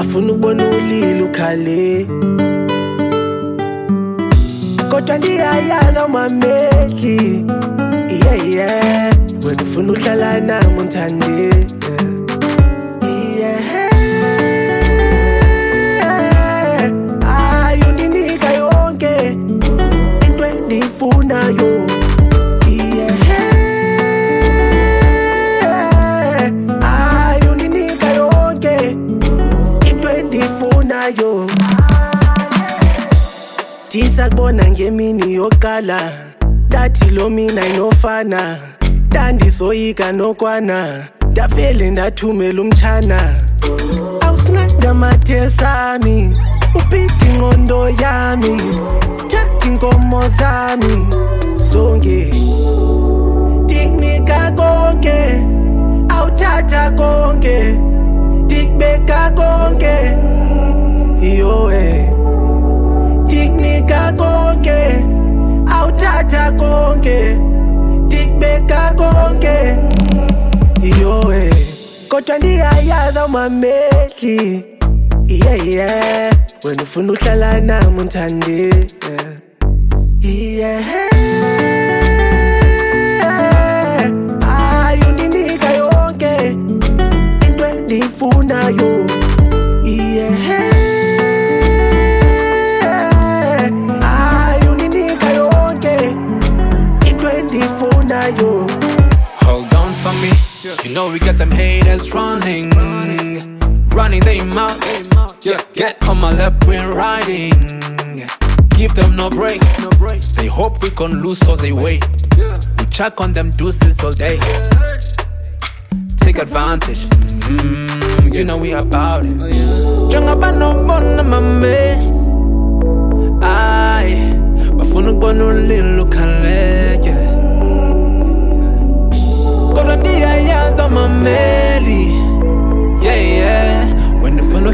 ndifuna ukubona ulilo ukhale kodwa ndiyayazi awumameli yeah wena ufuna uhlala nami ungithande ayundinika yonke into endiyifunayo ayundinika yonke into endiyifunayo ndisakubona ngemini yokuqala ndathi lo mina inofana ndandisoyika nokwana ndavele ndathumela umtshana awusinqanda amathe sami uphithi ingqondo yami thatha inkomo zami zonke ndikunika konke awuthatha konke ndikubeka konke yowe ndikunika konke awuthatha konke ndikubeka konke yowe kodwa ndiyayazi awumameli yeah wena ufuna uhlala nami ungithande ayundinika yonke into endiyifunayo ayundinika yonke into endiyifunayo. Hold on for me, you know we got them haters running their mouth. Yeah, get on my lap, we're riding. Give them no break. They hope we can lose, so they wait. We check on them deuces all day. Take advantage. You know we about it. Jangaba no bona mame. Ay, bafuna ukubona ulilo ukhale. Kodwa ndiyayazi awumameli. Yeah, when the fun